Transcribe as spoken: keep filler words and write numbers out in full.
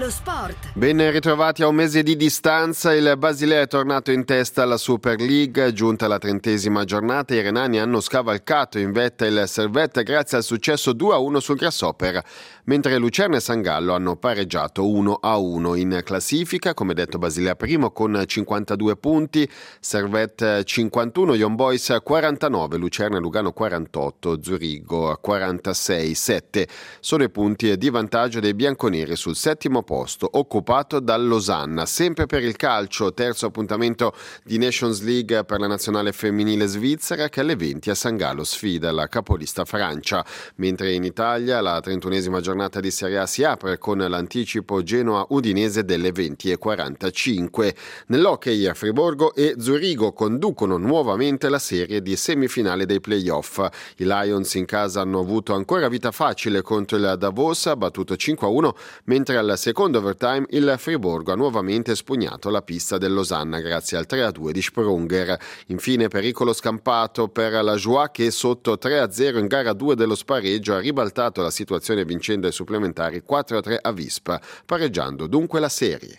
Lo sport. Ben ritrovati a un mese di distanza, il Basilea è tornato in testa alla Super League, giunta alla trentesima giornata, i renani hanno scavalcato in vetta il Servette grazie al successo due a uno sul Grasshopper, mentre Lucerna e San Gallo hanno pareggiato uno a uno. In classifica, come detto, Basilea primo con cinquantadue punti, Servette cinquantuno, Young Boys quarantanove, Lucerna e Lugano quarantotto, Zurigo quarantasei, sette sono i punti di vantaggio dei bianconeri sul settimo posto occupato dal Losanna. Sempre per il calcio, terzo appuntamento di Nations League per la nazionale femminile svizzera che alle venti a San Gallo sfida la capolista Francia, mentre in Italia la trentunesima giornata di Serie A si apre con l'anticipo Genoa-Udinese delle venti e quarantacinque. Nell'hockey Friburgo e Zurigo conducono nuovamente la serie di semifinale dei playoff. I Lions in casa hanno avuto ancora vita facile contro il Davos, battuto cinque a uno, mentre al secondo overtime il Friburgo ha nuovamente spugnato la pista del Losanna grazie al tre a due di Sprunger. Infine pericolo scampato per la Joie che sotto tre a zero in gara due dello spareggio ha ribaltato la situazione vincendo ai supplementari quattro a tre a Vispa, pareggiando dunque la serie.